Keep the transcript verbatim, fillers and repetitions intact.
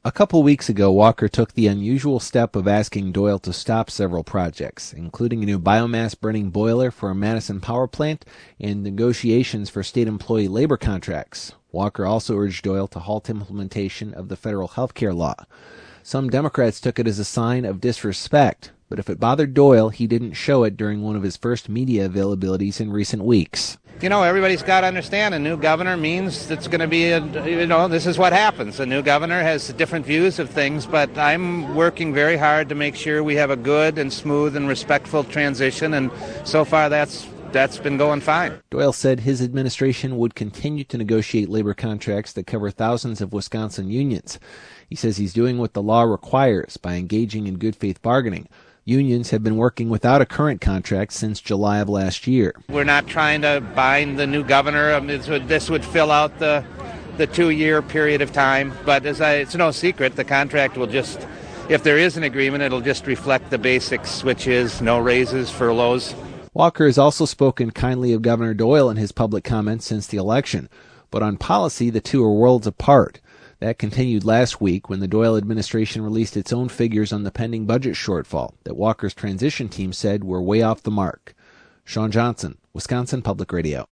A couple weeks ago, Walker took the unusual step of asking Doyle to stop several projects, including a new biomass burning boiler for a Madison power plant and negotiations for state employee labor contracts. Walker also urged Doyle to halt implementation of the federal health care law. Some Democrats took it as a sign of disrespect, but if it bothered Doyle, he didn't show it during one of his first media availabilities in recent weeks. You know, everybody's got to understand a new governor means it's going to be, a, you know, this is what happens. A new governor has different views of things, but I'm working very hard to make sure we have a good and smooth and respectful transition, and so far that's that's been going fine. Doyle said his administration would continue to negotiate labor contracts that cover thousands of Wisconsin unions. He says he's doing what the law requires by engaging in good faith bargaining. Unions have been working without a current contract since July of last year. We're not trying to bind the new governor. I mean, this would fill out the the two-year period of time. But as I, it's no secret, the contract will just, if there is an agreement, it'll just reflect the basics, which is no raises, furloughs. Walker has also spoken kindly of Governor Doyle in his public comments since the election. But on policy, the two are worlds apart. That continued last week when the Doyle administration released its own figures on the pending budget shortfall that Walker's transition team said were way off the mark. Sean Johnson, Wisconsin Public Radio.